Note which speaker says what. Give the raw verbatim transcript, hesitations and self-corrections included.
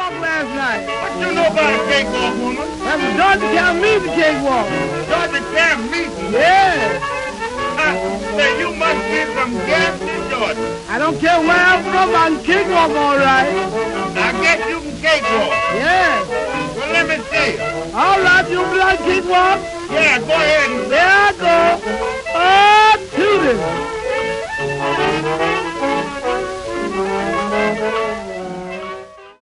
Speaker 1: cakewalk last night.
Speaker 2: What you know about a cakewalk, woman?
Speaker 1: That was Dorothy Calmeet the cakewalk.
Speaker 2: Dorothy Calmeet?
Speaker 1: Yeah.
Speaker 2: Say, you must be from Gadsden, Georgia.
Speaker 1: I don't care where I'm from, I can cakewalk all right.
Speaker 2: I guess you can cakewalk.
Speaker 1: Yeah.
Speaker 2: Well, let me see you.
Speaker 1: All right, you be like cakewalk?
Speaker 2: Yeah, go ahead and...
Speaker 1: Yeah.